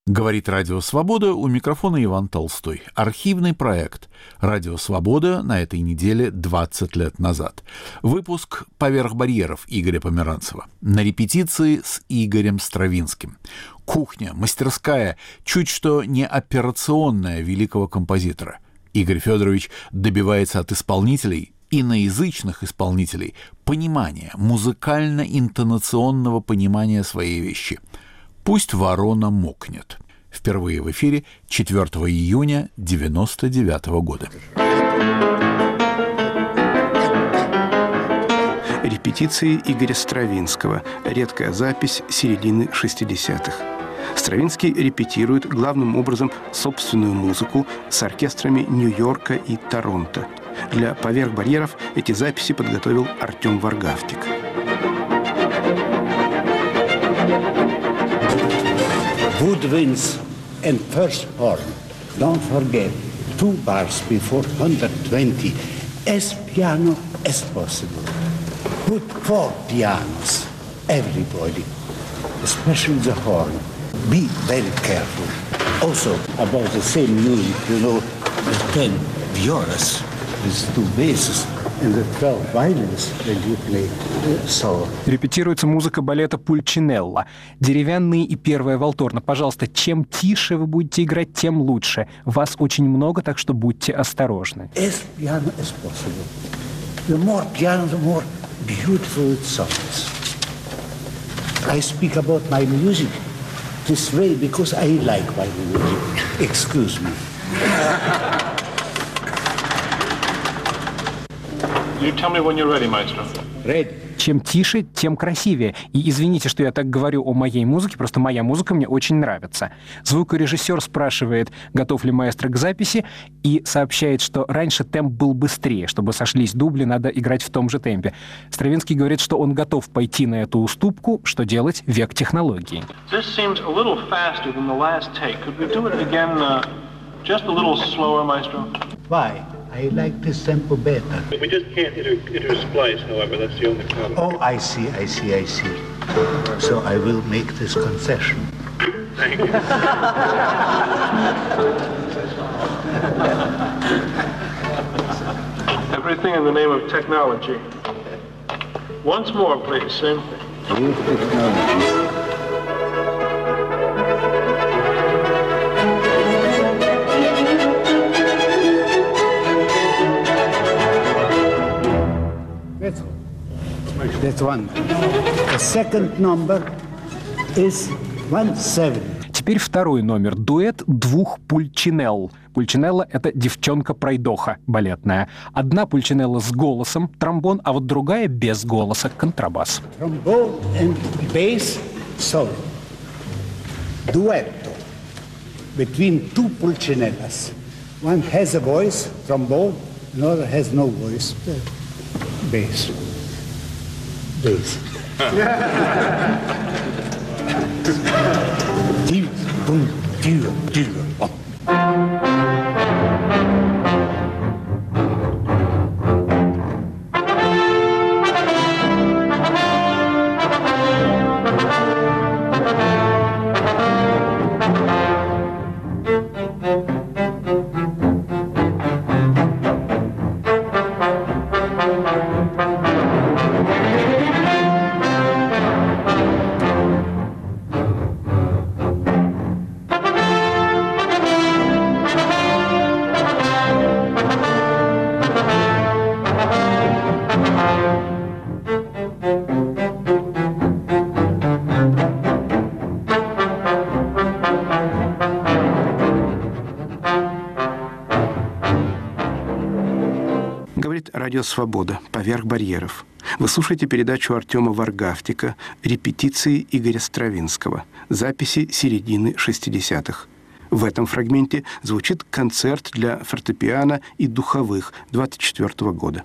Говорит «Радио Свобода», у микрофона Иван Толстой. Архивный проект «Радио Свобода» на этой неделе 20 лет назад. Выпуск «Поверх барьеров» Игоря Померанцева. На репетиции с Игорем Стравинским. Кухня, мастерская, чуть что не операционная великого композитора. Игорь Федорович добивается от исполнителей, иноязычных исполнителей, понимания, музыкально-интонационного понимания своей вещи. «Пусть ворона мокнет». Впервые в эфире 4 июня 1999 года. Репетиции Игоря Стравинского. Редкая запись середины 60-х. Стравинский репетирует главным образом собственную музыку с оркестрами Нью-Йорка и Торонто. Для «Поверх барьеров» эти записи подготовил Артем Варгавтик. Woodwinds and first horn. Don't forget, 2 bars before 120, as piano as possible. Put 4 pianos, everybody, especially the horn. Be very careful. Also, about the same music, you know, the 10 violas with 2 basses and the 12 violins when you play solo. Репетируется музыка балета Пульчинелло. Деревянные и первая валторна. Пожалуйста, чем тише вы будете играть, тем лучше. Вас очень много, так что будьте осторожны. As piano as possible. The more piano, the more beautiful it sounds. I speak about my music this way because I like my music. Excuse me. You tell me when you're ready, maestro. Ready. Чем тише, тем красивее. И извините, что я так говорю о моей музыке, просто моя музыка мне очень нравится. Звукорежиссер спрашивает, готов ли маэстро к записи, и сообщает, что раньше темп был быстрее. Чтобы сошлись дубли, надо играть в том же темпе. Стравинский говорит, что он готов пойти на эту уступку, что делать, век технологий. This seems a little faster than the last take. Could we do it again just a little slower, maestro? Why? I like this tempo better. We just can't intersplice, however. That's the only problem. Oh, I see. So I will make this concession. Thank you. Everything in the name of technology. Once more, please. Same thing. With technology. That's one. The second number is 1/7. Теперь второй номер. Дуэт двух пульчинелл. Пульчинелла — это девчонка-пройдоха балетная. Одна пульчинелла с голосом, тромбон, а вот другая без голоса, контрабас. Trombone and bass solo. Duetto between 2 pulcinellas. One has a voice, trombone, another has no voice, bass. Bass. Радио «Свобода. Поверх барьеров». Вы слушаете передачу Артема Варгавтика «Репетиции Игоря Стравинского». Записи середины 60-х. В этом фрагменте звучит концерт для фортепиано и духовых 24 года.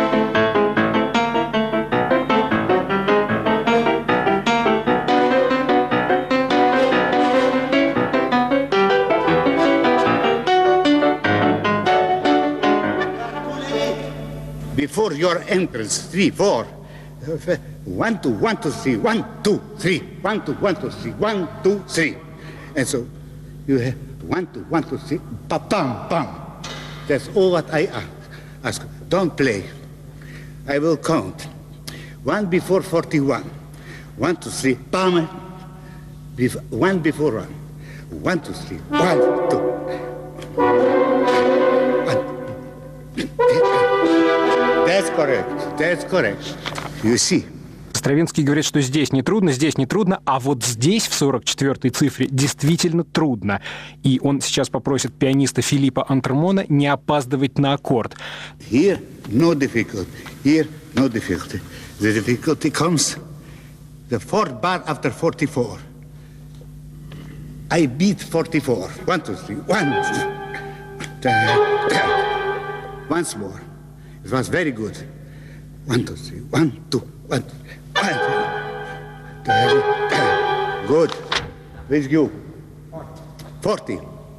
Before your entrance, 3, 4. 1, 2, 1, 2, 3, 1, 2, 3. 1, 2, 1, 2, 3, 1, 2, 3. And so You have 1, 2, 1, 2, 3, pa-pam, pam. That's all what I ask. Don't play. I will count. 1 before 41. 1, 2, 3, pam. 1 before 1. 1, 2, 3, 1, 2. That's correct. You see. Стравинский говорит, что здесь не трудно, а вот здесь, в 44-й цифре, действительно трудно. И он сейчас попросит пианиста Филиппа Антермона не опаздывать на аккорд. Here, no difficulty. Here, no difficulty. The difficulty comes the fourth bar after 44. I beat 44. 1, 2, 3. 1. Once more. It was very good. 1, 2, 3. 1, 2, 1, 2. Good. With you. 40.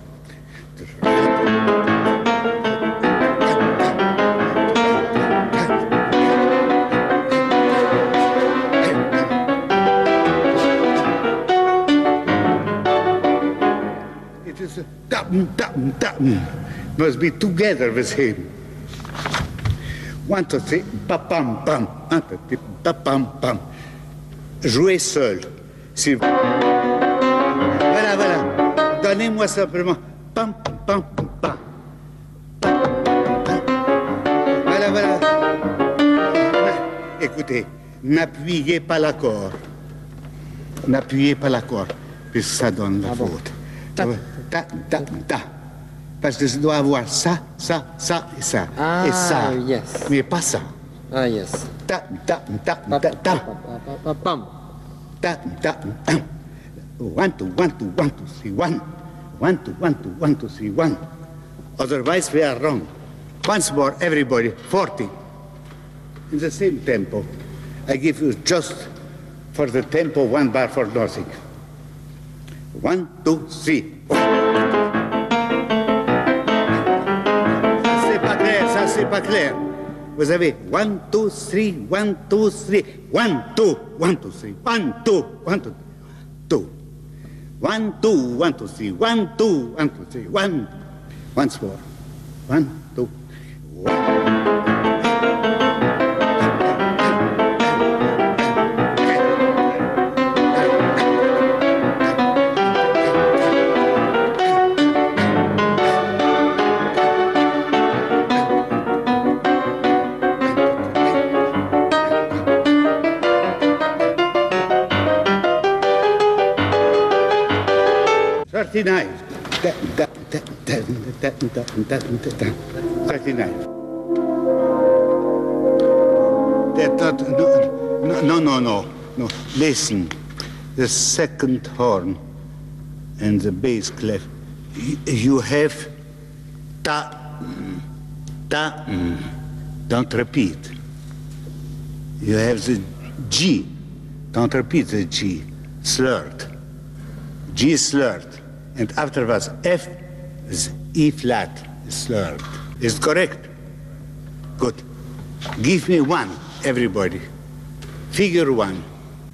It is a dum. Must be together with him. 1, 2, 3, pa-pam, pam. 1, 2, 3, pa-pam, pam. Jouez seul. Si... Voilà. Donnez-moi simplement pam, pam, pam. Voilà. Écoutez, n'appuyez pas l'accord. Puis ça donne la faute. Ta. Parce que je dois avoir ça et ça. Ah, et ça. Yes. Mais pas ça. Ah, yes. Ta. Pam. Ta. 1, 2, 1, 2, 1, 2, 3, 1. 1, 2, 1, 2, 1, 2, 3, 1. Otherwise we are wrong. Once more, everybody, 40. In the same tempo. I give you just for the tempo 1 bar for nothing. 1, 2, 3. Ça, c'est pas clair. Vous avez 1, 2, 3, 1, 2, 3, 1, 2, 1, 2, 3, 1, 2, 1, 2, 2. 1, 2, 1, 2, 3, 1, 2, 1, 2, 3, 1. Once more. 1, 2, 1. Thirty-nine. 39. No. Listen. The second horn and the bass clef. You have ta. Don't repeat. You have the G. Don't repeat the G. Slurred. G slurred. And afterwards, F is E flat, slurred. Is it correct? Good. Give me 1, everybody. Figure 1.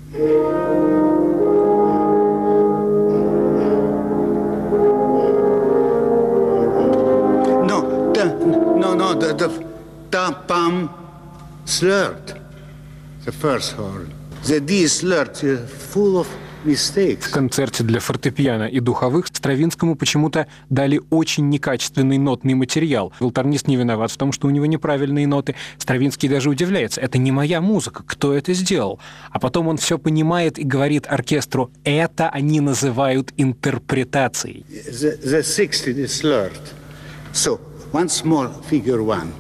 No, the ta-pam, slurred. The first horn. The D is slurred, full of mistakes. В концерте для фортепиано и духовых Стравинскому почему-то дали очень некачественный нотный материал. Волторнист не виноват в том, что у него неправильные ноты. Стравинский даже удивляется. Это не моя музыка. Кто это сделал? А потом он все понимает и говорит оркестру, это они называют интерпретацией. The 16 is slurred. So, once more, figure 1.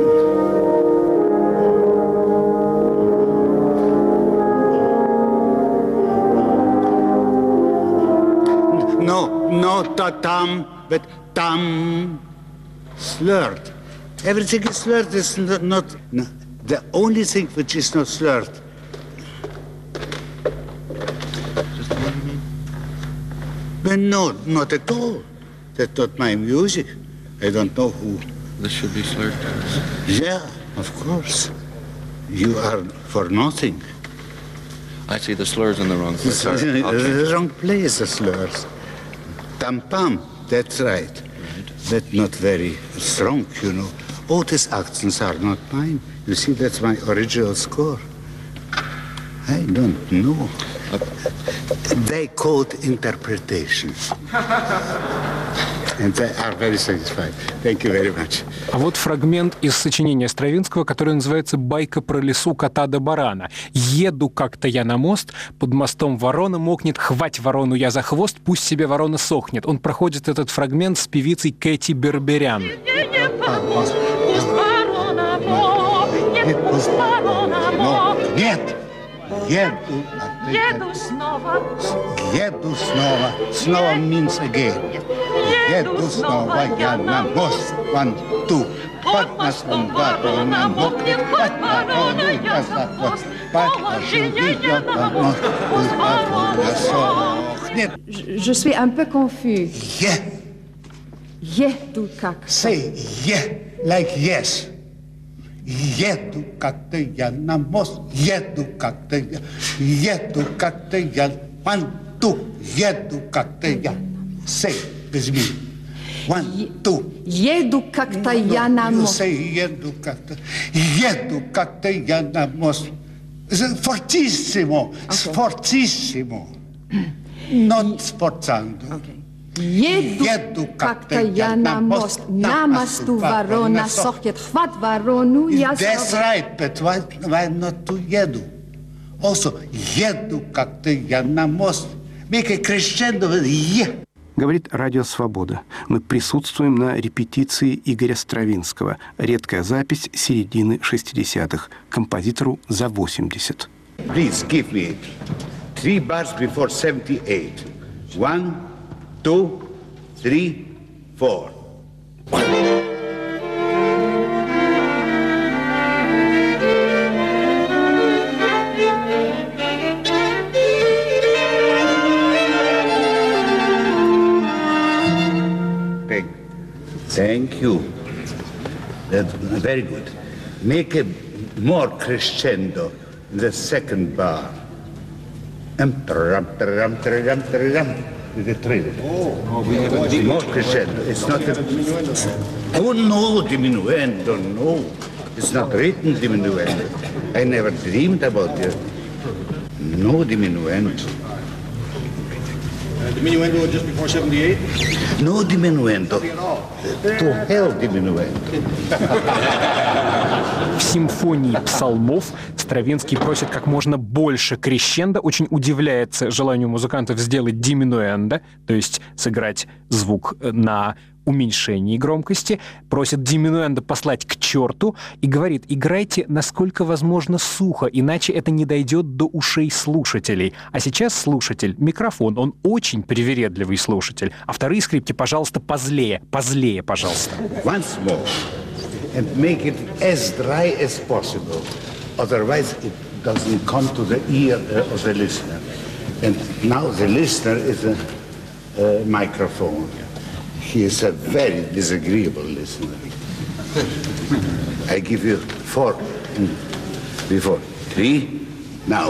No, ta-tam, but tam, slurred. Everything is slurred, is not. No. The only thing which is not slurred. But no, not at all. That's not my music. I don't know who. This should be slurred. Yeah, of course. You are for nothing. I see the slurs in the wrong place. The wrong place, the slurs. Tam-pam, that's right. But not very strong, you know. All these accents are not mine. You see, that's my original score. I don't know. They call it interpretation. And they are very satisfied. Thank you very much. А вот фрагмент из сочинения Стравинского, который называется «Байка про лису, кота да барана». «Еду как-то я на мост, под мостом ворона мокнет, хвать ворону я за хвост, пусть себе ворона сохнет». Он проходит этот фрагмент с певицей Кэти Берберян. Нет! Еду снова. Еду снова. Снова means again. Еду снова я на мост. One, two. Под мостом ворона мокнет, под ворону я за хвост. Положи ее на мост, пусть ворона сохнет. Je suis un peu confus. Еду как. Say like yes. Еду как-то я на мост, еду как-то я, one, two, еду как-то я. Say with me. One, two. Еду как-то я на мост. Say еду как-то я на мост. Fortissimo, fortissimo. Not sforzando. Okay. Еду как-то я на мост, на мосту ворона сохнет, хват ворону я за хвост. That's right, but why not to еду? Also, еду как-то я на мост. Make a crescendo with е. Говорит Радио Свобода. Мы присутствуем на репетиции Игоря Стравинского. Редкая запись середины 60-х. Композитору за 80. Please give me 3 bars before 78. 1, 2, 3, 4. Thank you. That's very good. Make a more crescendo in the second bar. With the trilling. More crescendo. It's not a... Oh no, diminuendo, no. It's not written diminuendo. I never dreamed about it. No diminuendo. Diminuendo just before 78? No diminuendo. To hell diminuendo. В симфонии псалмов Стравинский просит как можно больше крещендо, очень удивляется желанию музыкантов сделать диминуэндо, то есть сыграть звук на уменьшении громкости, просит диминуэндо послать к черту и говорит: играйте насколько возможно сухо, иначе это не дойдет до ушей слушателей. А сейчас слушатель, микрофон, он очень привередливый слушатель. А вторые скрипки, пожалуйста, позлее, пожалуйста. Once more, and make it as dry as possible. Otherwise, it doesn't come to the ear of the listener. And now the listener is a microphone. He is a very disagreeable listener. I give you 4 before 3 now.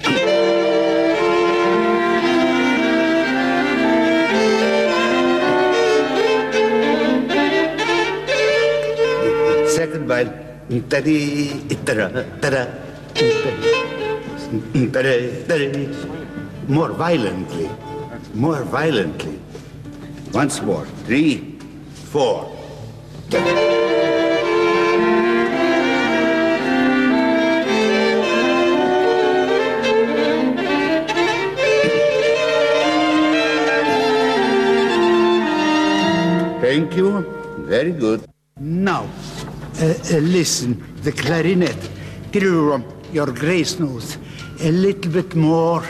Second while more violently. Once more. 3, 4. Thank you. Very good. Now, listen, the clarinet. Your grace notes a little bit more,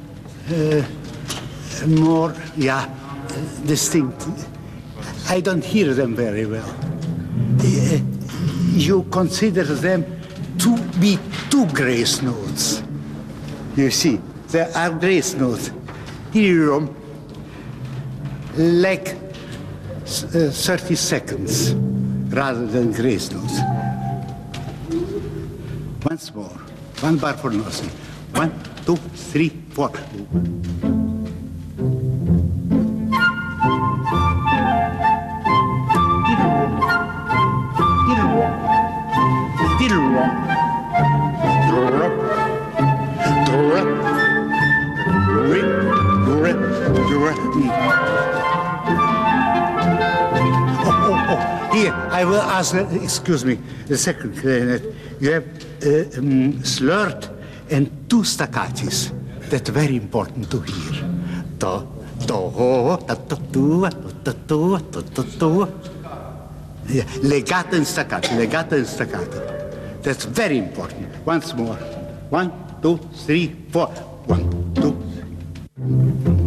distinct. I don't hear them very well. You consider them to be 2 grace notes. You see, there are grace notes. Like 30 seconds rather than grace notes. Once more. 1 bar for nothing. 1, 2, 3, 4. Here, I will ask, excuse me, the second clarinet. You have slurred and two staccatis. That's very important to hear. Do, do, da, da, do, da, do, da, da, do. Yeah. Legato and staccato, legato and staccato. That's very important. Once more. 1, 2, 3, 4. 1, 2, 3.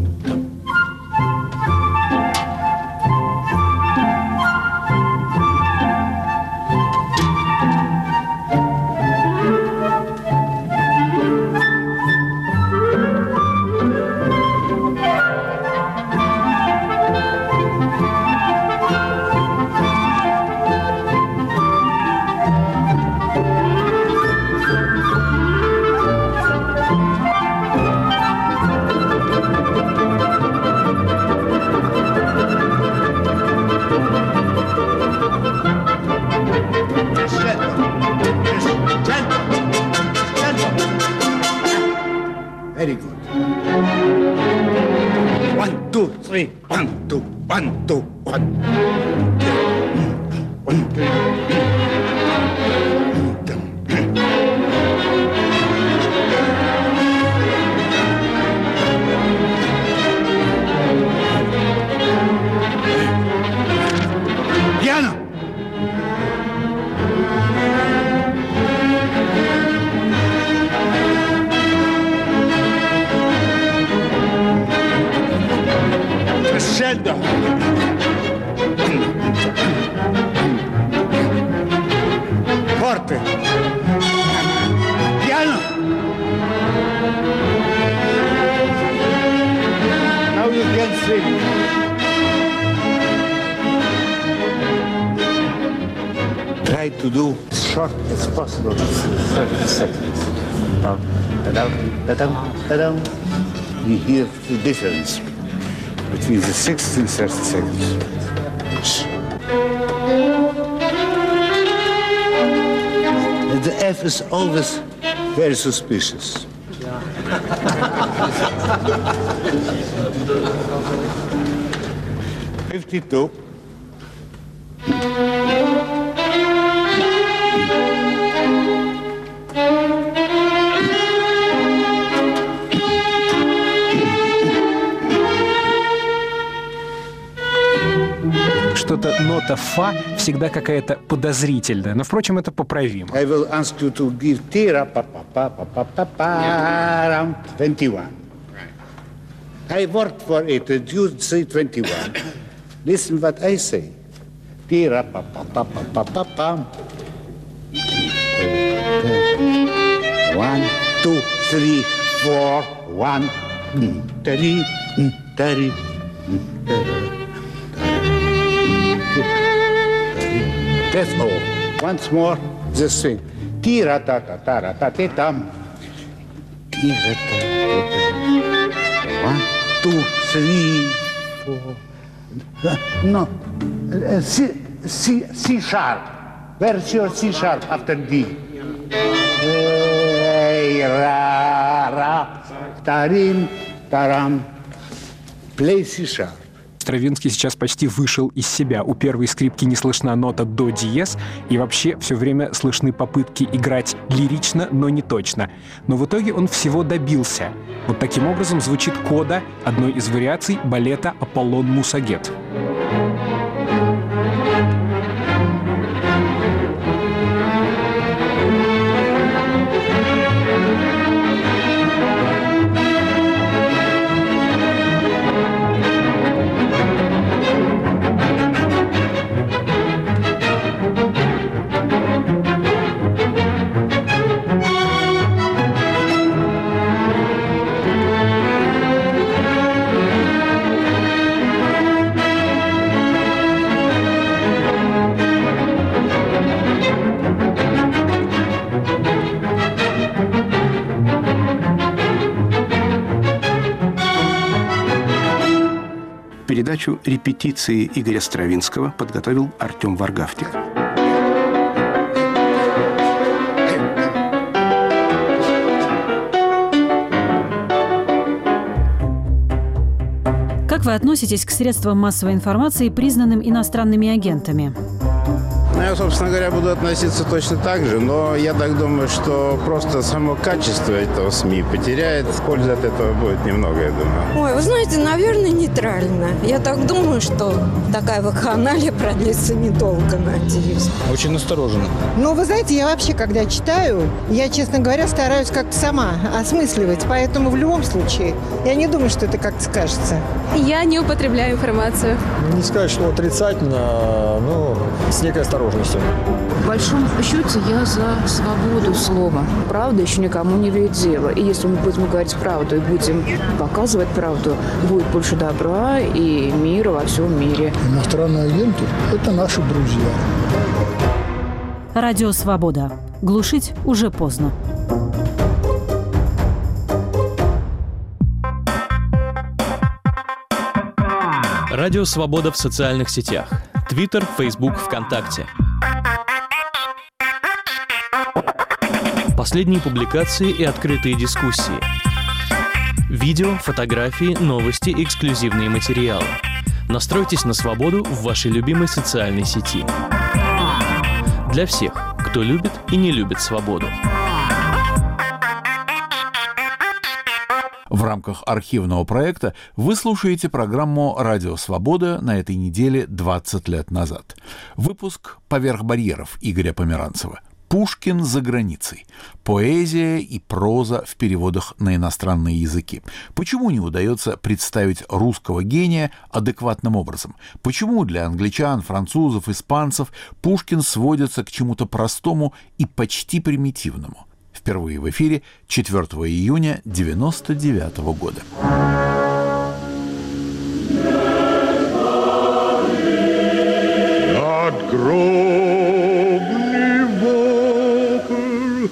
Very good. 1, 2, 3. 1, 2, 1, 2, 1. 1, 2. Piano. Crescendo. Forte. Piano. Now you can sing. Try to do as short as possible. 30 seconds. Ta-dam, ta-dam, ta-dam. You hear the difference between the 60 and 30 seconds. And the F is always very suspicious. 52. Что-то нота фа всегда какая-то подозрительная, но, впрочем, это поправимо. I will ask you to give tira pa pa pa pa pa pa pa 21. I worked for it, and you say 21. Listen what I say. Tira pa pa pa pa pa pa pa. 1, 2, 3, 4, 1. 3, 3. That's all. Once more, the swing. Tira ta ta ta ta ta ta tam. Tira ta ta ta. 1, 2, 3, 4. No. C sharp. Where's your C sharp after D? Ra ra. Tarim тарам. Play C sharp. Стравинский сейчас почти вышел из себя. У первой скрипки не слышна нота до диез, и вообще все время слышны попытки играть лирично, но не точно. Но в итоге он всего добился. Вот таким образом звучит кода одной из вариаций балета «Аполлон Мусагет». Передачу «Репетиции» Игоря Стравинского подготовил Артем Варгавтик. Как вы относитесь к средствам массовой информации, признанным иностранными агентами? Я, собственно говоря, буду относиться точно так же, но я так думаю, что просто само качество этого СМИ потеряет. Пользы от этого будет немного, я думаю. Ой, вы знаете, наверное, нейтрально. Я так думаю, что такая вакханалия продлится недолго, надеюсь. Очень настороженно. Ну, вы знаете, я вообще, когда читаю, я, честно говоря, стараюсь как-то сама осмысливать. Поэтому в любом случае, я не думаю, что это как-то скажется. Я не употребляю информацию. Не сказать, что отрицательно, но с некой осторожностью. В большом счете я за свободу слова. Правда еще никому не имеет дела. И если мы будем говорить правду и будем показывать правду, будет больше добра и мира во всем мире. Иностранные агенты – это наши друзья. Радио «Свобода». Глушить уже поздно. Радио «Свобода» в социальных сетях. Твиттер, Фейсбук, ВКонтакте. Последние публикации и открытые дискуссии. Видео, фотографии, новости, эксклюзивные материалы. Настройтесь на свободу в вашей любимой социальной сети. Для всех, кто любит и не любит свободу. В рамках архивного проекта вы слушаете программу «Радио Свобода» на этой неделе 20 лет назад. Выпуск «Поверх барьеров» Игоря Померанцева. Пушкин за границей. Поэзия и проза в переводах на иностранные языки. Почему не удается представить русского гения адекватным образом? Почему для англичан, французов, испанцев Пушкин сводится к чему-то простому и почти примитивному? Впервые в эфире 4 июня 1999 года. Надгробный вопль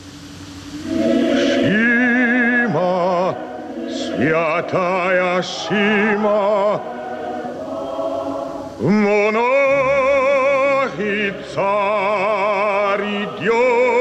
Сима, святая Сима, монах и царь идет.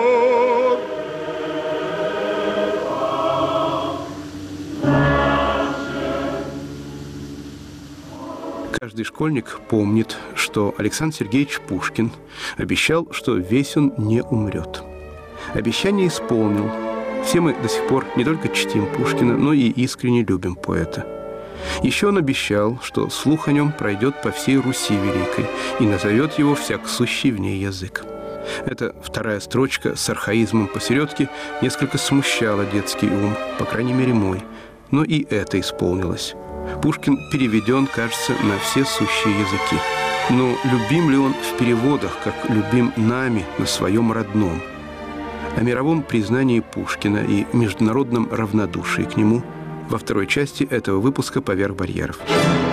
Каждый школьник помнит, что Александр Сергеевич Пушкин обещал, что весь он не умрет. Обещание исполнил. Все мы до сих пор не только чтим Пушкина, но и искренне любим поэта. Еще он обещал, что слух о нем пройдет по всей Руси Великой и назовет его всяксущий в ней язык. Эта вторая строчка с архаизмом посередке несколько смущала детский ум, по крайней мере мой. Но и это исполнилось. Пушкин переведен, кажется, на все сущие языки. Но любим ли он в переводах, как любим нами на своем родном? О мировом признании Пушкина и международном равнодушии к нему во второй части этого выпуска «Поверх барьеров».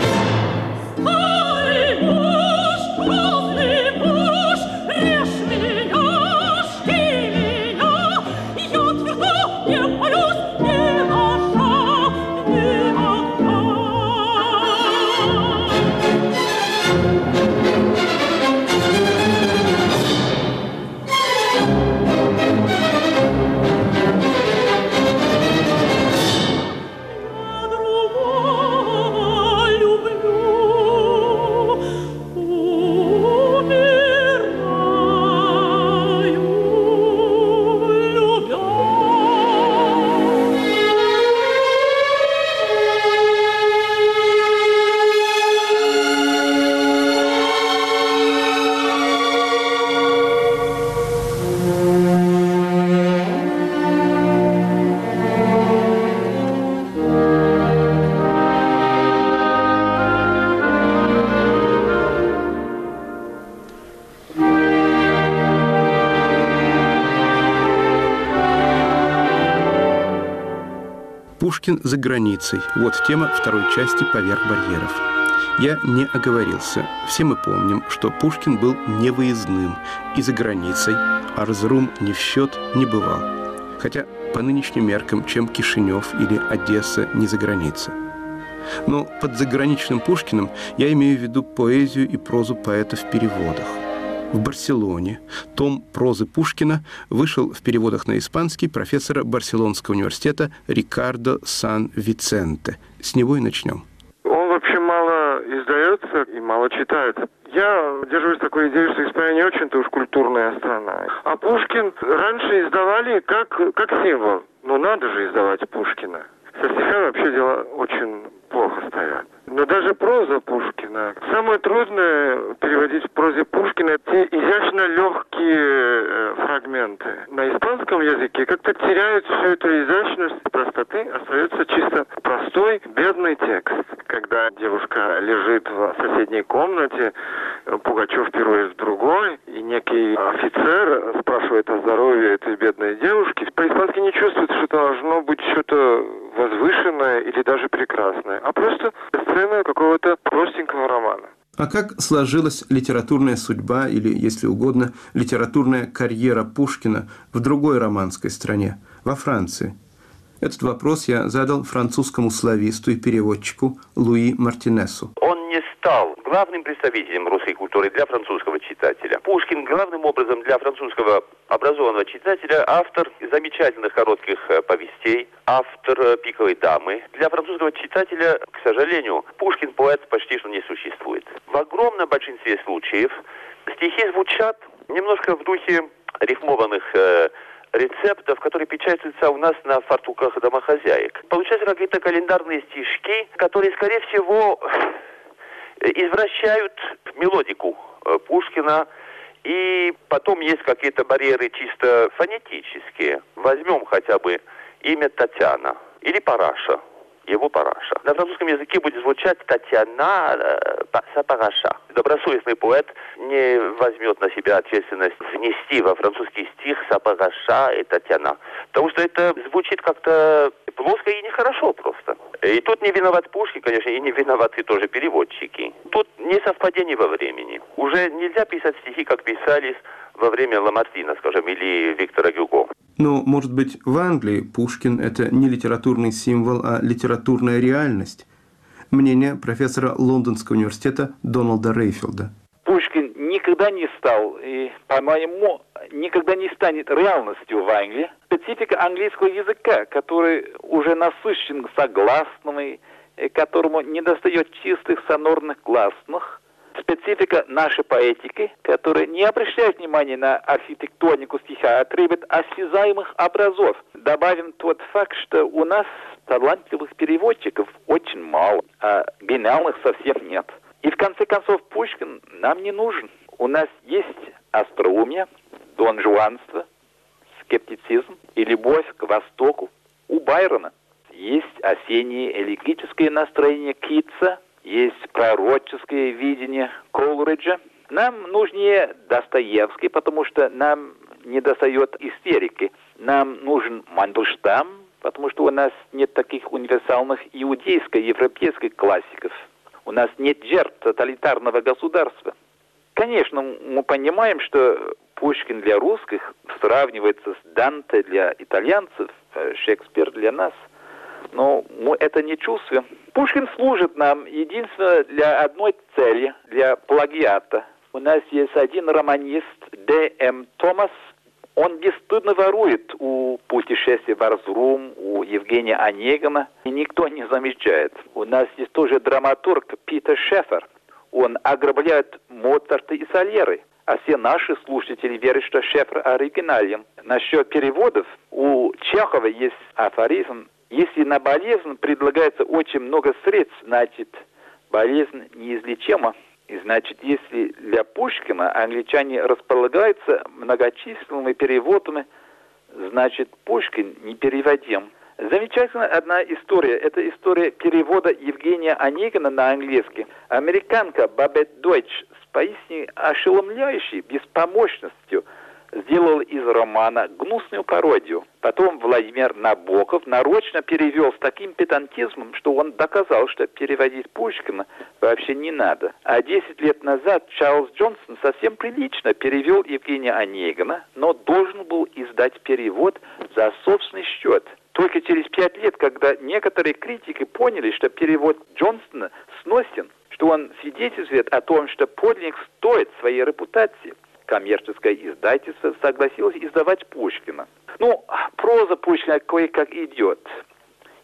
Пушкин за границей. Вот тема второй части «Поверх барьеров». Я не оговорился. Все мы помним, что Пушкин был невыездным и за границей, а Эрзурум ни в счет не бывал. Хотя по нынешним меркам, чем Кишинев или Одесса не за граница. Но под заграничным Пушкиным я имею в виду поэзию и прозу поэта в переводах. В Барселоне том прозы Пушкина вышел в переводах на испанский профессора Барселонского университета Рикардо Сан-Виценте. С него и начнем. мало издается и мало читается. Я держусь такой идеи, что Испания не очень-то уж культурная страна. А Пушкин раньше издавали как символ. Но надо же издавать Пушкина. Со стихами вообще дела очень плохо стоят. Но даже проза Пушкина. Самое трудное переводить в прозе Пушкина те изящно легкие фрагменты. На испанском языке как-то теряют всю эту изящность, простоты, остается чисто простой, бедный текст. Когда девушка лежит в соседней комнате, Пугачев пирует в другой, и некий офицер спрашивает о здоровье этой бедной девушки. По-испански не чувствуется, что это должно быть что-то возвышенное или даже прекрасное, а просто сцена какого-то простенького романа. А как сложилась литературная судьба или, если угодно, литературная карьера Пушкина в другой романской стране, во Франции? Этот вопрос я задал французскому слависту и переводчику Луи Мартинесу. Он не стал главным представителем русской культуры для французского читателя. Пушкин главным образом для французского образованного читателя автор замечательных коротких повестей, автор «Пиковой дамы». Для французского читателя, к сожалению, Пушкин поэт почти что не существует. В огромном большинстве случаев стихи звучат немножко в духе рифмованных рецептов, которые печатаются у нас на фартуках домохозяек. Получаются какие-то календарные стишки, которые, скорее всего, извращают мелодику Пушкина, и потом есть какие-то барьеры чисто фонетические. Возьмем хотя бы имя Татьяна или Параша, его Параша. На французском языке будет звучать Татьяна са Параша. Добросовестный поэт не возьмет на себя ответственность внести во французский стих са Параша и Татьяна. Потому что это звучит как-то плоско и нехорошо просто. И тут не виноват Пушкин, конечно, и не виноваты тоже переводчики. Тут несовпадение во времени. Уже нельзя писать стихи, как писались во время Ламартина, скажем, или Виктора Гюго. Но, может быть, в Англии Пушкин – это не литературный символ, а литературная реальность? Мнение профессора Лондонского университета Дональда Рейфилда. Пушкин никогда не стал, и, по-моему, никогда не станет реальностью в Англии. Специфика английского языка, который уже насыщен согласными, которому недостает чистых сонорных гласных. Специфика нашей поэтики, которая не обращает внимания на архитектонику стиха, а требует осязаемых образов. Добавим тот факт, что у нас талантливых переводчиков очень мало, а гениальных совсем нет. И в конце концов Пушкин нам не нужен. У нас есть остроумие, донжуанство, скептицизм и любовь к Востоку. У Байрона есть осеннее элегическое настроение Китса, есть пророческое видение Колриджа. Нам нужнее Достоевский, потому что нам недостает истерики. Нам нужен Мандельштам, потому что у нас нет таких универсальных иудейско-европейских классиков. У нас нет жертв тоталитарного государства. Конечно, мы понимаем, что Пушкин для русских сравнивается с Данте для итальянцев, Шекспир для нас. Но мы это не чувствуем. Пушкин служит нам единственно для одной цели, для плагиата. У нас есть один романист, Д.М. Томас. Он бесстыдно ворует у «Путешествия в Арзрум», у Евгения Онегина, и никто не замечает. У нас есть тоже драматург Питер Шефер. Он ограбляет Моцарта и Сальери. А все наши слушатели верят, что Шефер оригинален. Насчет переводов у Чехова есть афоризм: если на болезнь предлагается очень много средств, значит, болезнь неизлечима. И значит, если для Пушкина англичане располагаются многочисленными переводами, значит, Пушкин непереводим. Замечательная одна история. Это история перевода Евгения Онегина на английский. Американка Бабет Дойч с поистине ошеломляющей беспомощностью сделал из романа гнусную пародию. Потом Владимир Набоков нарочно перевел с таким педантизмом, что он доказал, что переводить Пушкина вообще не надо. А 10 лет назад Чарльз Джонсон совсем прилично перевел Евгения Онегина, но должен был издать перевод за собственный счет. Только через 5 лет, когда некоторые критики поняли, что перевод Джонсона сносен, что он свидетельствует о том, что подлинник стоит своей репутации, коммерческое издательство согласилось издавать Пушкина. Ну, проза Пушкина кое-как идет.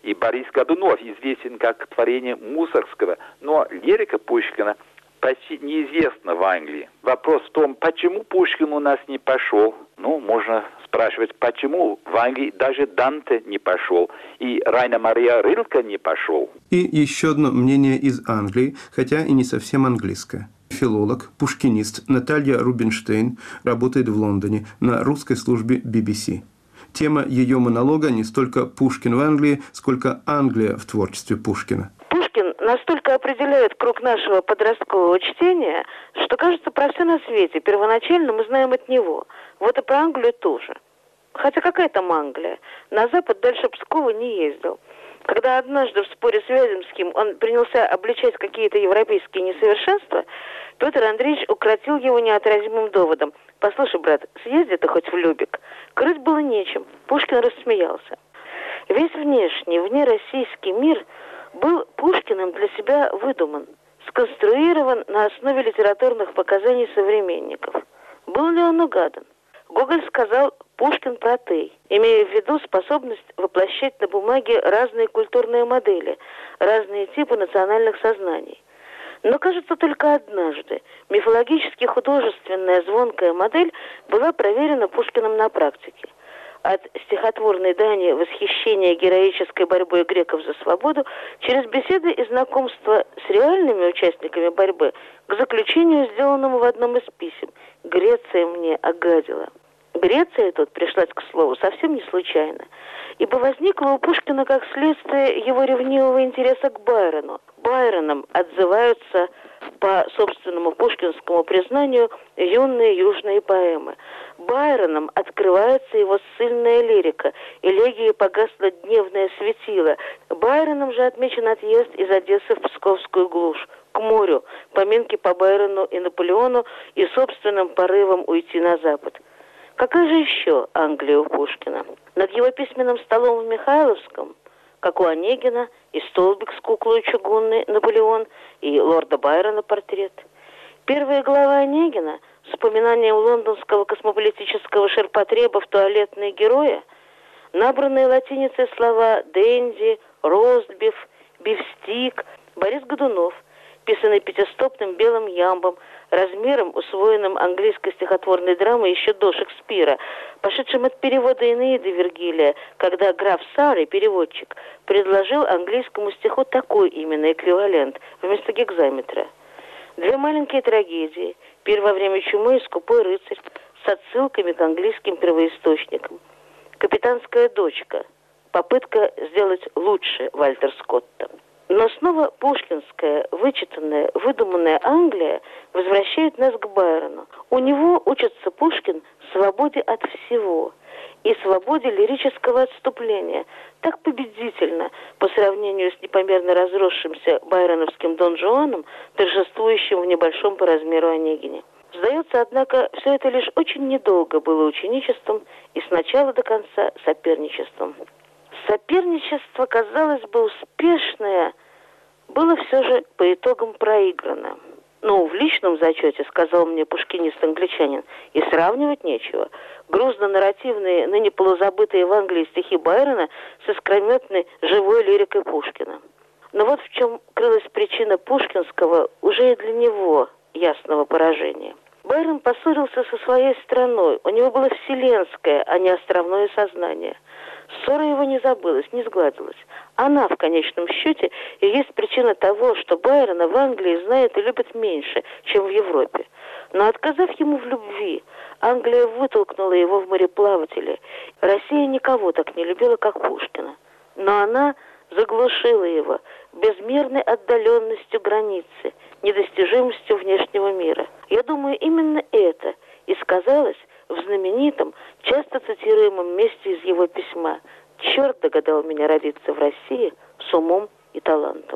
И Борис Годунов известен как творение Мусоргского, но лирика Пушкина почти неизвестна в Англии. Вопрос в том, почему Пушкин у нас не пошел. Ну, можно спрашивать, почему в Англии даже Данте не пошел, и Райна Мария Рилке не пошел. И еще одно мнение из Англии, хотя и не совсем английское. Филолог, пушкинист Наталья Рубинштейн работает в Лондоне на русской службе BBC. Тема ее монолога не столько Пушкин в Англии, сколько Англия в творчестве Пушкина. Пушкин настолько определяет круг нашего подросткового чтения, что кажется про все на свете. Первоначально мы знаем от него. Вот и про Англию тоже. Хотя какая там Англия? На запад дальше Пскова не ездил. Когда однажды в споре с Вяземским он принялся обличать какие-то европейские несовершенства, Петр Андреевич укротил его неотразимым доводом. «Послушай, брат, съезди ты хоть в Любек». Крыть было нечем. Пушкин рассмеялся. Весь внешний, внероссийский мир был Пушкиным для себя выдуман, сконструирован на основе литературных показаний современников. Был ли он угадан? Гоголь сказал «Пушкин протей», имея в виду способность воплощать на бумаге разные культурные модели, разные типы национальных сознаний. Но, кажется, только однажды мифологически художественная звонкая модель была проверена Пушкиным на практике. От стихотворной дани восхищения героической борьбой греков за свободу через беседы и знакомства с реальными участниками борьбы к заключению, сделанному в одном из писем: «Греция мне огадила». Греция тут пришлась, к слову, совсем не случайно, ибо возникла у Пушкина как следствие его ревнивого интереса к Байрону. Байроном отзываются, по собственному пушкинскому признанию, юные южные поэмы. Байроном открывается его ссыльная лирика, элегии «Погасло дневное светило». Байроном же отмечен отъезд из Одессы в Псковскую глушь, к морю, поминки по Байрону и Наполеону и собственным порывом уйти на запад. Какая же еще Англия у Пушкина? Над его письменным столом в Михайловском, как у Онегина, и столбик с куклой чугунной Наполеон, и лорда Байрона портрет. Первая глава Онегина с упоминанием лондонского космополитического ширпотреба в туалетные герои, набранные латиницей слова «дэнди», «ростбиф», «бифстик», Борис Годунов, писанный пятистопным белым ямбом, размером, усвоенным английской стихотворной драмой еще до Шекспира, пошедшим от перевода Энеиды Вергилия, когда граф Сарри, переводчик, предложил английскому стиху такой именно эквивалент вместо гекзаметра. Две маленькие трагедии: «Пир во время чумы» и «Скупой рыцарь» с отсылками к английским первоисточникам. «Капитанская дочка» — попытка сделать лучше Вальтер Скотта. Но снова пушкинская, вычитанная, выдуманная Англия возвращает нас к Байрону. У него учится Пушкин свободе от всего и свободе лирического отступления. Так победительно по сравнению с непомерно разросшимся байроновским Дон Жуаном, торжествующим в небольшом по размеру Онегине. Сдается, однако, все это лишь очень недолго было ученичеством и с начала до конца соперничеством. Соперничество, казалось бы, успешное, было все же по итогам проиграно. Ну, в личном зачете, сказал мне пушкинист-англичанин, и сравнивать нечего. Грузно-нарративные, ныне полузабытые в Англии стихи Байрона с искрометной живой лирикой Пушкина. Но вот в чем крылась причина пушкинского, уже и для него ясного поражения. Байрон поссорился со своей страной, у него было вселенское, а не островное сознание. Ссора его не забылась, не сгладилась. Она, в конечном счете, и есть причина того, что Байрона в Англии знают и любят меньше, чем в Европе. Но отказав ему в любви, Англия вытолкнула его в мореплаватели. Россия никого так не любила, как Пушкина. Но она заглушила его безмерной отдаленностью границы, недостижимостью внешнего мира. Я думаю, именно это и сказалось в знаменитом, часто цитируемом месте из его письма: «Черт догадал меня родиться в России с умом и талантом».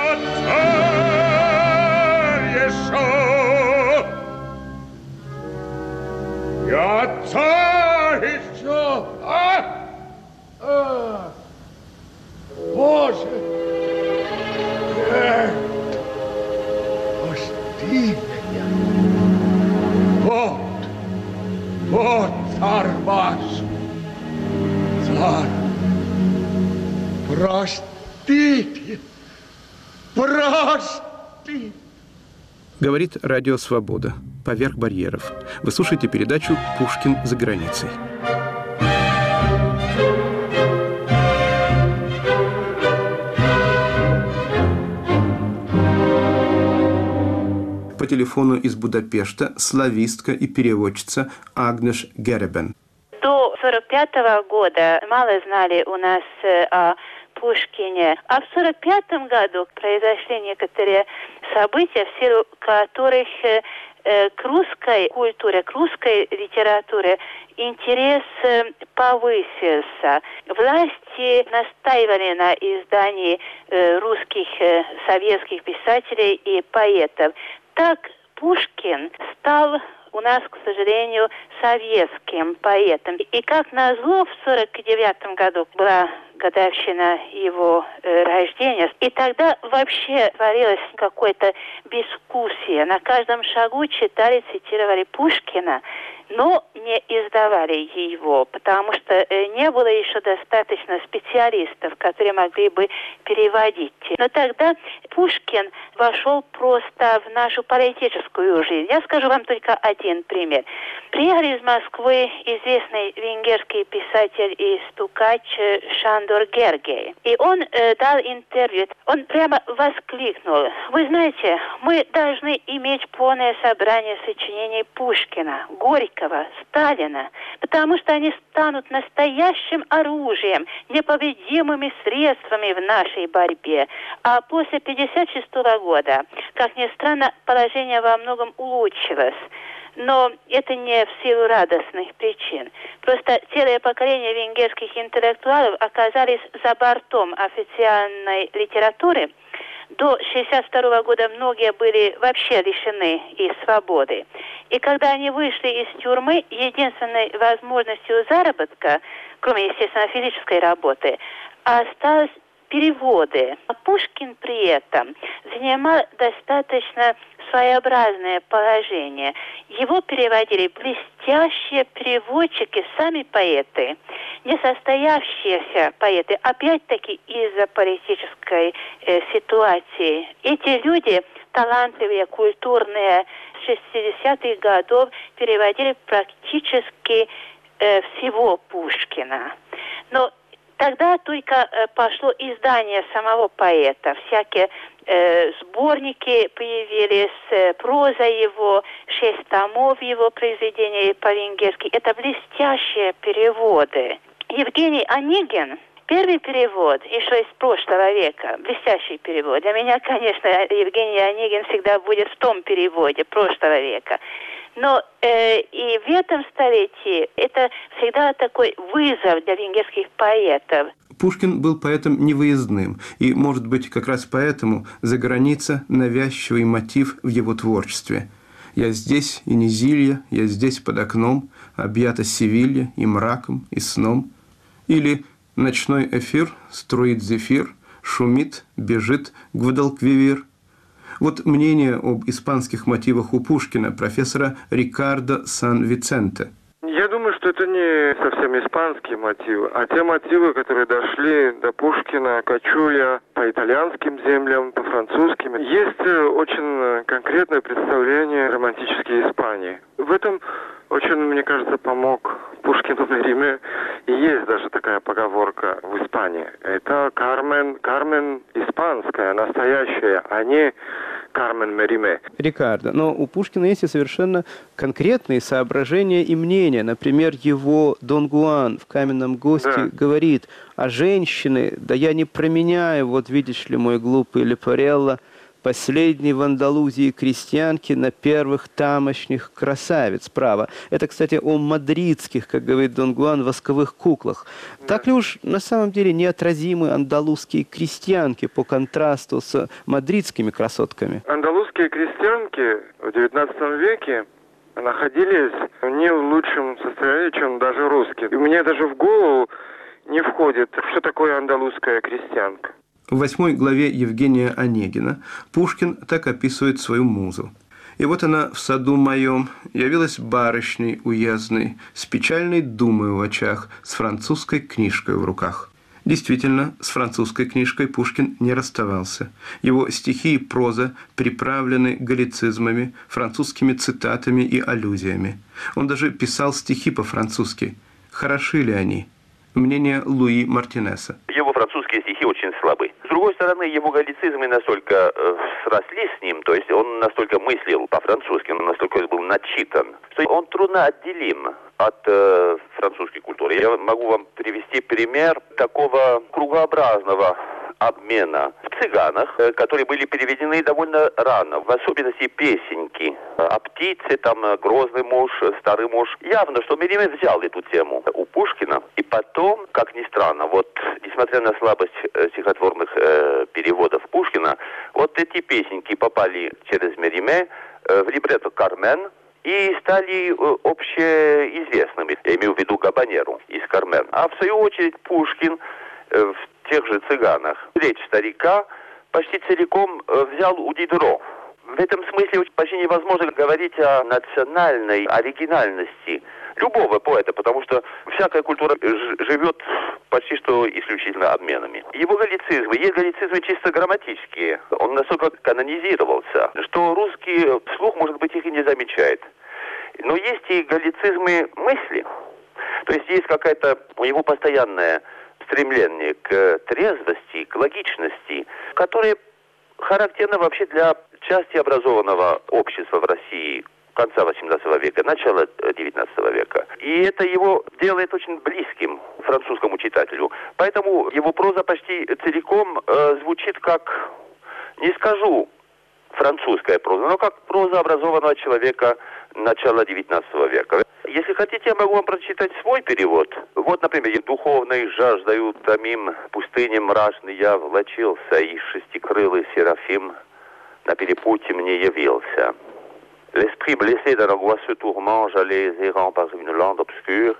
Я царь еще! Боже! Постиг я! Вот царь ваш! Царь! Говорит Радио Свобода. Поверх барьеров. Вы слушаете передачу «Пушкин за границей». По телефону из Будапешта славистка и переводчица Агнеш Геребен. До 1945 года мало знали у нас о Пушкине. А в 1945 году произошли некоторые события, в силу которых к русской культуре, к русской литературе интерес повысился. Власти настаивали на издании русских советских писателей и поэтов. Так Пушкин стал у нас, к сожалению, советским поэтом. И как назло, в 1949 году была годовщина его рождения. И тогда вообще творилось какое-то безвкусие. На каждом шагу читали, цитировали Пушкина, но не издавали его, потому что не было еще достаточно специалистов, которые могли бы переводить. Но тогда Пушкин вошел просто в нашу политическую жизнь. Я скажу вам только один пример. Приехал из Москвы известный венгерский писатель и стукач Шандор Гергей. И он дал интервью. Он прямо воскликнул: «Вы знаете, мы должны иметь полное собрание сочинений Пушкина, Горького, Сталина, потому что они станут настоящим оружием, непобедимыми средствами в нашей борьбе». А после 1956 года, как ни странно, положение во многом улучшилось. Но это не в силу радостных причин. Просто целое поколение венгерских интеллектуалов оказались за бортом официальной литературы. До 1962 года многие были вообще лишены и свободы. И когда они вышли из тюрьмы, единственной возможностью заработка, кроме, естественно, физической работы, осталось переводы. А Пушкин при этом занимал достаточно своеобразное положение. Его переводили блестящие переводчики, сами поэты, несостоявшиеся поэты, опять-таки из-за политической ситуации. Эти люди, талантливые, культурные, с 60-х годов переводили практически всего Пушкина. Но тогда только пошло издание самого поэта. Всякие сборники появились, проза его, 6 томов его произведений по-венгерски. Это блестящие переводы. Евгений Онегин, первый перевод, еще из прошлого века, блестящий перевод. Для меня, конечно, Евгений Онегин всегда будет в том переводе прошлого века. Но и в этом столетии это всегда такой вызов для венгерских поэтов. Пушкин был поэтом невыездным, и, может быть, как раз поэтому за граница навязчивый мотив в его творчестве. «Я здесь, и Низилья, я здесь под окном, объята Севилья и мраком, и сном». Или «Ночной эфир, струит зефир, шумит, бежит Гвадалквивир». Вот мнение об испанских мотивах у Пушкина профессора Рикардо Сан-Виценте. Я думаю, что это не совсем испанские мотивы, а те мотивы, которые дошли до Пушкина, кочуя по итальянским землям, по французским. Есть очень конкретное представление романтической Испании. В этом очень, мне кажется, помог Пушкину в Риме. И есть даже такая поговорка в Испании. Это Кармен испанская, настоящая, а не Кармен Мериме. Рикардо, но у Пушкина есть и совершенно конкретные соображения и мнения. Например, его Дон Гуан в «Каменном госте» говорит: «А женщины, да я не променяю, вот видишь ли, мой глупый Лепарелло, последней в Андалузии крестьянки на первых тамошних красавиц». Право. Это, кстати, о мадридских, как говорит Дон Гуан, восковых куклах. Так ли уж на самом деле неотразимы андалузские крестьянки по контрасту с мадридскими красотками? Андалузские крестьянки в XIX веке находились не в лучшем состоянии, чем даже русские. И мне даже в голову не входит, что такое андалузская крестьянка. В 8 главе Евгения Онегина Пушкин так описывает свою музу. «И вот она в саду моем явилась барышней уездной, с печальной думой в очах, с французской книжкой в руках. Действительно, с французской книжкой Пушкин не расставался. Его стихи и проза приправлены галлицизмами, французскими цитатами и аллюзиями. Он даже писал стихи по-французски. Хороши ли они? Мнение Луи Мартинеса. Его французские стихи очень слабы. С другой стороны, его галлицизмы настолько срослись с ним, то есть он настолько мыслил по-французски, он настолько был начитан, что он трудно отделим от французской культуры. Я могу вам привести пример такого кругообразного обмена в цыганах, которые были переведены довольно рано, в особенности песенки о птице, там грозный муж, старый муж. Явно, что Мериме взял эту тему у Пушкина, и потом, как ни странно, вот несмотря на слабость стихотворных переводов Пушкина, вот эти песенки попали через Мериме в либретто «Кармен» и стали общеизвестными. Я имею в виду Габанеру из «Кармен». А в свою очередь Пушкин в тех же «Цыганах» речь старика почти целиком взял у Дидро. В этом смысле почти невозможно говорить о национальной оригинальности любого поэта, потому что всякая культура живет почти что исключительно обменами. Его галлицизмы, есть галлицизмы чисто грамматические. Он настолько канонизировался, что русский слух, может быть, их и не замечает. Но есть и галлицизмы мысли. То есть есть какая-то у него постоянная стремление к трезвости, к логичности, которое характерно вообще для части образованного общества в России конца XVIII века, начала XIX века. И это его делает очень близким французскому читателю. Поэтому его проза почти целиком звучит как, не скажу французская проза, но как проза образованного человека начала XIX века. Если хотите, я могу вам прочитать свой перевод. Вот, например, «Духовной жаждою томим, пустыне мрачный я влачился, и шестикрылый серафим на перепутье мне явился. L'esprit blessé d'un angoisseux tourment, j'allais errant par une lande obscure,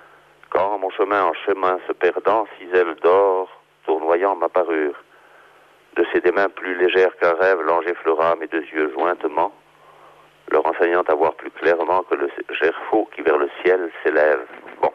quand mon chemin en chemin se perdant, six ailes d'or tournoyant m'apparurent. De ses des mains plus légères qu'un rêve, l'ange effleura mes deux yeux jointement, leur enseignant à voir plus clairement que le gerfaut qui vers le ciel s'élève. Bon.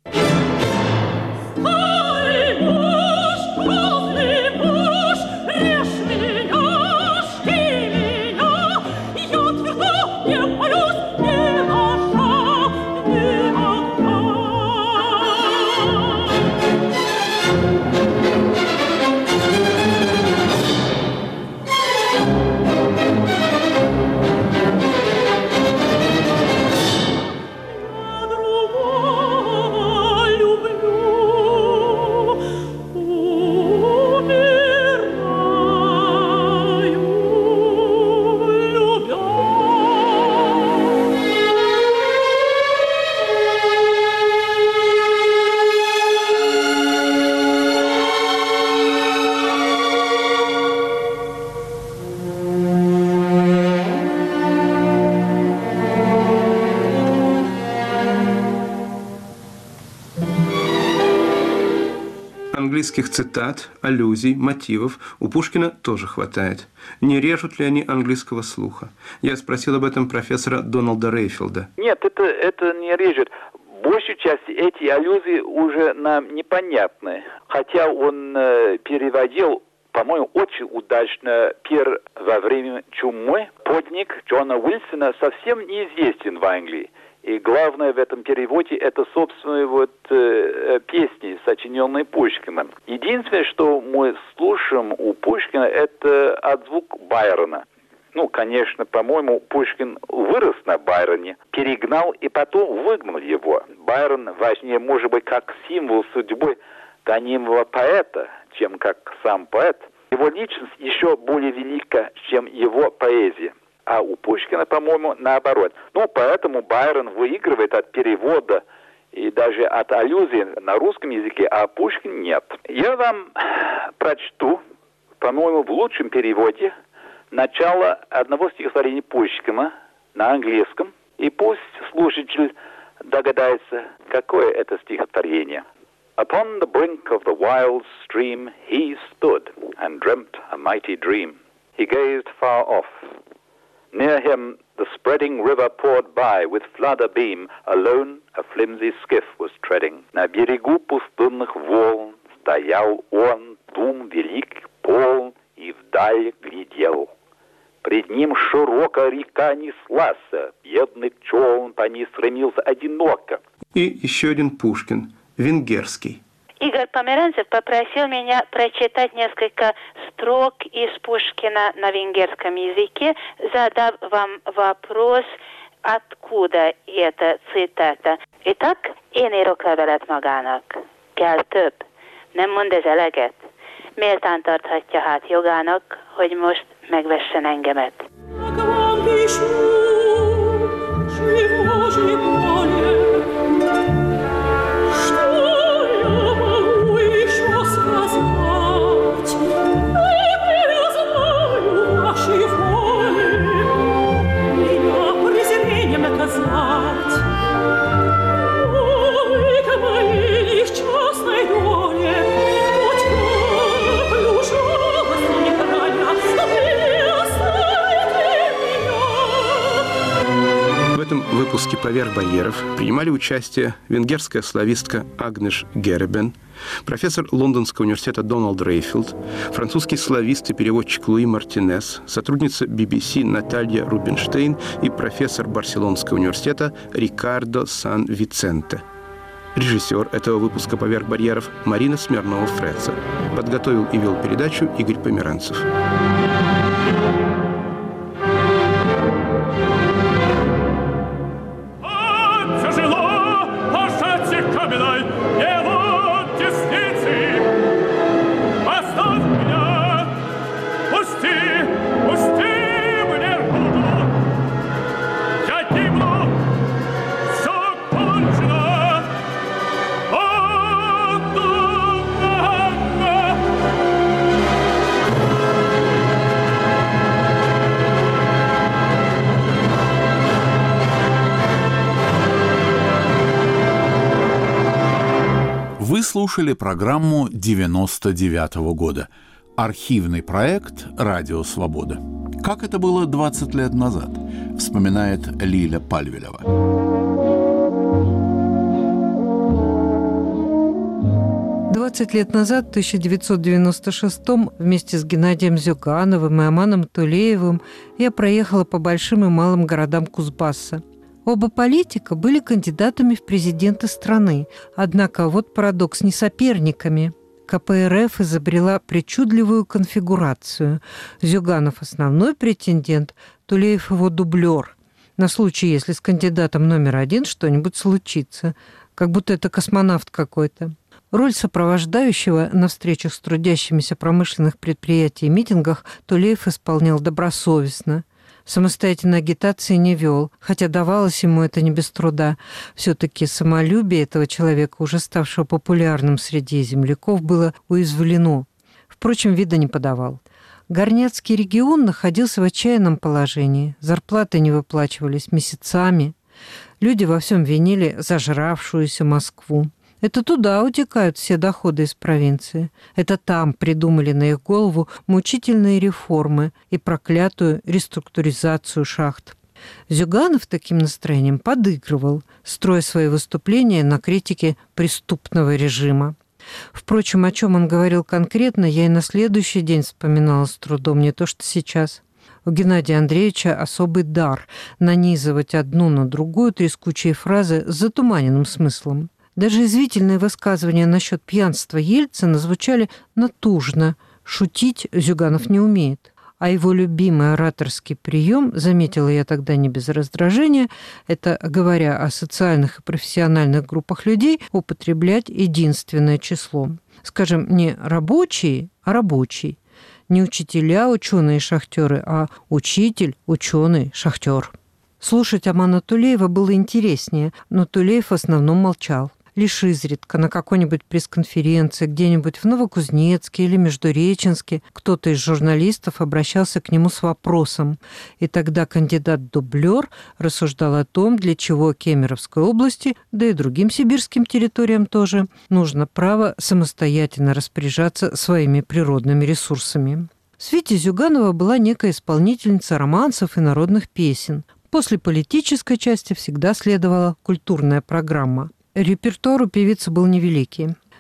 Английских цитат, аллюзий, мотивов у Пушкина тоже хватает. Не режут ли они английского слуха? Я спросил об этом профессора Дональда Рейфилда. Нет, это не режет. Большей части эти аллюзии уже нам непонятны. Хотя он переводил, по-моему, очень удачно «Пир во время чумы». Подник Джона Уилсона совсем неизвестен в Англии. И главное в этом переводе это, собственно, песни, сочиненные Пушкиным. Единственное, что мы слушаем у Пушкина, это отзвук Байрона. Ну, конечно, по-моему, Пушкин вырос на Байроне, перегнал и потом выгнал его. Байрон важнее, может быть, как символ судьбы гонимого поэта, чем как сам поэт. Его личность еще более велика, чем его поэзия. А у Пушкина, по-моему, наоборот. Ну, поэтому Байрон выигрывает от перевода и даже от аллюзии на русском языке, а Пушкин нет. Я вам прочту, по-моему, в лучшем переводе начало одного стихотворения Пушкина на английском, и пусть слушатель догадается, какое это стихотворение. Upon the brink of the wild stream he stood and dreamt a mighty dream. He gazed far off. Near him the spreading river poured by with flood abeam. Alone a flimsy skiff was treading. На берегу пустынных волн Стоял он, дум велик, полн, и вдаль глядел. Пред ним широко река неслась, бедный челн по ней стремился одиноко. И еще один Пушкин, венгерский. Игорь Померанцев попросил меня прочитать несколько строк из Пушкина на венгерском языке, задав вам вопрос, откуда эта цитата. Итак, én írok levelet magának. Kell több. Nem mond ez eleget. Méltán tarthatja hát jogának, hogy most megvessen engemet. В этом выпуске «Поверх барьеров» принимали участие венгерская славистка Агнеш Геребен, профессор Лондонского университета Дональд Рейфилд, французский славист и переводчик Луи Мартинес, сотрудница BBC Наталья Рубинштейн и профессор Барселонского университета Рикардо Сан-Виценте. Режиссер этого выпуска «Поверх барьеров» Марина Смирнова-Фреца. Подготовил и вел передачу Игорь Померанцев. Вы слушали программу 99-го года. Архивный проект «Радио Свобода». Как это было 20 лет назад, вспоминает Лиля Пальвелева. 20 лет назад, в 1996-м, вместе с Геннадием Зюгановым и Аманом Тулеевым я проехала по большим и малым городам Кузбасса. Оба политика были кандидатами в президенты страны, однако вот парадокс, не соперниками. КПРФ изобрела причудливую конфигурацию. Зюганов – основной претендент, Тулеев – его дублер. На случай, если с кандидатом номер один что-нибудь случится. Как будто это космонавт какой-то. Роль сопровождающего на встречах с трудящимися промышленных предприятий и митингах Тулеев исполнял добросовестно. Самостоятельной агитации не вел, хотя давалось ему это не без труда. Все-таки самолюбие этого человека, уже ставшего популярным среди земляков, было уязвлено. Впрочем, вида не подавал. Горняцкий регион находился в отчаянном положении. Зарплаты не выплачивались месяцами. Люди во всем винили зажравшуюся Москву. Это туда утекают все доходы из провинции. Это там придумали на их голову мучительные реформы и проклятую реструктуризацию шахт. Зюганов таким настроением подыгрывал, строя свои выступления на критике преступного режима. Впрочем, о чем он говорил конкретно, я и на следующий день вспоминала с трудом, не то что сейчас. У Геннадия Андреевича особый дар нанизывать одну на другую трескучие фразы с затуманенным смыслом. Даже извительные высказывания насчет пьянства Ельцина звучали натужно. Шутить Зюганов не умеет. А его любимый ораторский прием, заметила я тогда не без раздражения, это, говоря о социальных и профессиональных группах людей, употреблять единственное число. Скажем, не рабочие, а рабочий. Не учителя, ученые и шахтеры, а учитель, ученый, шахтер. Слушать Амана Тулеева было интереснее, но Тулеев в основном молчал. Лишь изредка на какой-нибудь пресс-конференции где-нибудь в Новокузнецке или Междуреченске кто-то из журналистов обращался к нему с вопросом. И тогда кандидат-дублер рассуждал о том, для чего Кемеровской области, да и другим сибирским территориям тоже, нужно право самостоятельно распоряжаться своими природными ресурсами. В свите Зюганова была некая исполнительница романсов и народных песен. После политической части всегда следовала культурная программа. Репертуар у певицы был невеликий.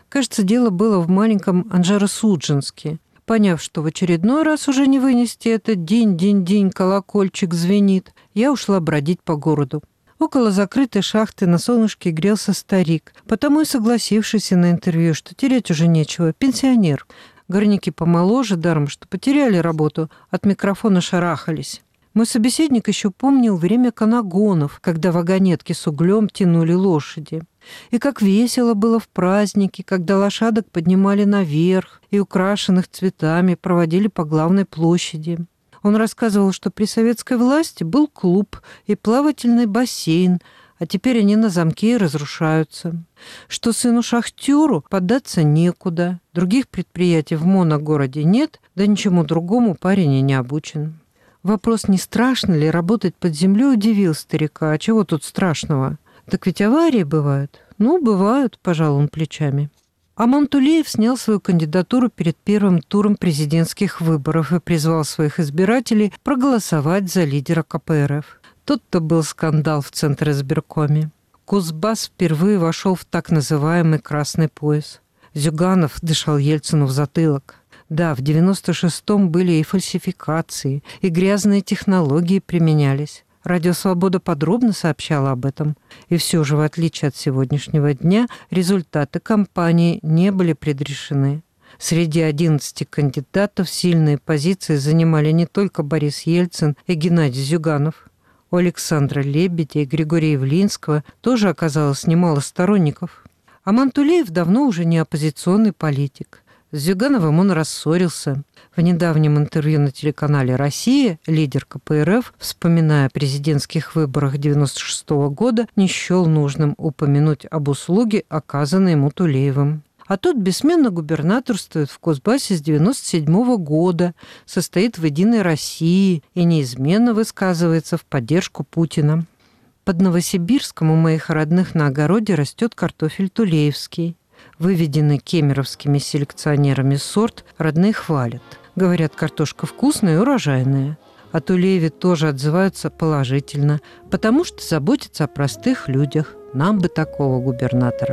Кажется, дело было в маленьком Анжеро-Судженске. Поняв, что в очередной раз уже не вынести это динь-динь-динь, колокольчик звенит, я ушла бродить по городу. Около закрытой шахты на солнышке грелся старик, потому и согласившийся на интервью, что терять уже нечего, пенсионер. Горняки помоложе, даром, что потеряли работу, от микрофона шарахались. Мой собеседник еще помнил время канагонов, когда вагонетки с углем тянули лошади. И как весело было в праздники, когда лошадок поднимали наверх и украшенных цветами проводили по главной площади. Он рассказывал, что при советской власти был клуб и плавательный бассейн, а теперь они на замке и разрушаются. Что сыну-шахтеру податься некуда, других предприятий в моногороде нет, да ничему другому парень и не обучен. Вопрос, не страшно ли работать под землей, удивил старика. А чего тут страшного? Так ведь аварии бывают. Ну, бывают, пожал он плечами. Аман Тулеев снял свою кандидатуру перед первым туром президентских выборов и призвал своих избирателей проголосовать за лидера КПРФ. Тот-то был скандал в Центризбиркоме. Кузбасс впервые вошел в так называемый «красный пояс». Зюганов дышал Ельцину в затылок. Да, в 96-м были и фальсификации, и грязные технологии применялись. Радио «Свобода» подробно сообщала об этом. И все же, в отличие от сегодняшнего дня, результаты кампании не были предрешены. Среди 11 кандидатов сильные позиции занимали не только Борис Ельцин и Геннадий Зюганов. У Александра Лебедя и Григория Явлинского тоже оказалось немало сторонников. Аман Тулеев давно уже не оппозиционный политик. С Зюгановым он рассорился. В недавнем интервью на телеканале «Россия» лидер КПРФ, вспоминая о президентских выборах 1996 года, не счел нужным упомянуть об услуге, оказанной ему Тулеевым. А тот бессменно губернаторствует в Кузбассе с 1997 года, состоит в «Единой России» и неизменно высказывается в поддержку Путина. Под Новосибирском у моих родных на огороде растет картофель тулеевский. Выведенный кемеровскими селекционерами сорт родные хвалят. Говорят, картошка вкусная и урожайная. О Тулееве тоже отзываются положительно, потому что заботится о простых людях. Нам бы такого губернатора.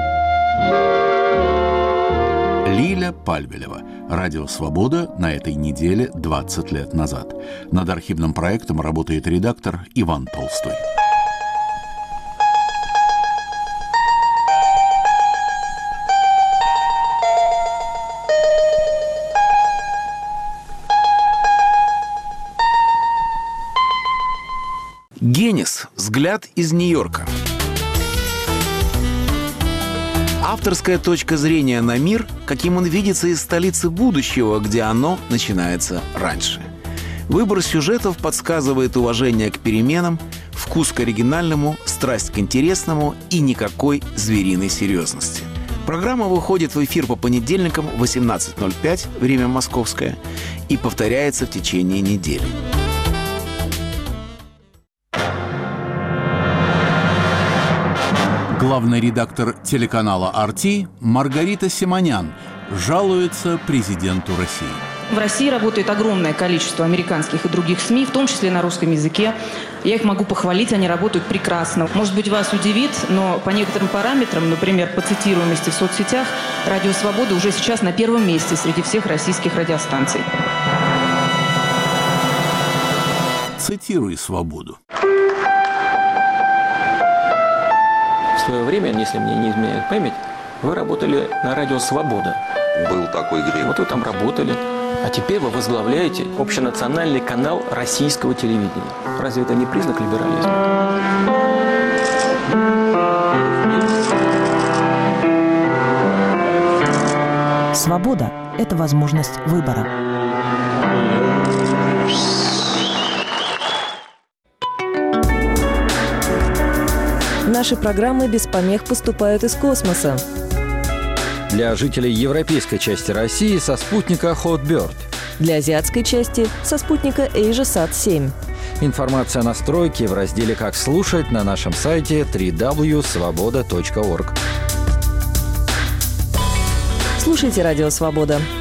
Лиля Пальвелева. Радио «Свобода» на этой неделе 20 лет назад. Над архивным проектом работает редактор Иван Толстой. Генис. Взгляд из Нью-Йорка. Авторская точка зрения на мир, каким он видится из столицы будущего, где оно начинается раньше. Выбор сюжетов подсказывает уважение к переменам, вкус к оригинальному, страсть к интересному и никакой звериной серьезности. Программа выходит в эфир по понедельникам в 18:05, время московское, и повторяется в течение недели. Главный редактор телеканала «RT» Маргарита Симонян жалуется президенту России. В России работает огромное количество американских и других СМИ, в том числе на русском языке. Я их могу похвалить, они работают прекрасно. Может быть, вас удивит, но по некоторым параметрам, например, по цитируемости в соцсетях, «Радио Свобода» уже сейчас на первом месте среди всех российских радиостанций. Цитируй «Свободу». В свое время, если мне не изменяет память, вы работали на радио «Свобода». Был такой грех. Вот вы там работали. А теперь вы возглавляете общенациональный канал российского телевидения. Разве это не признак либерализма? Свобода – это возможность выбора. Наши программы без помех поступают из космоса. Для жителей европейской части России со спутника Hotbird. Для азиатской части со спутника AsiaSat-7. Информация о настройке в разделе «Как слушать» на нашем сайте www.svoboda.org. Слушайте «Радио Свобода».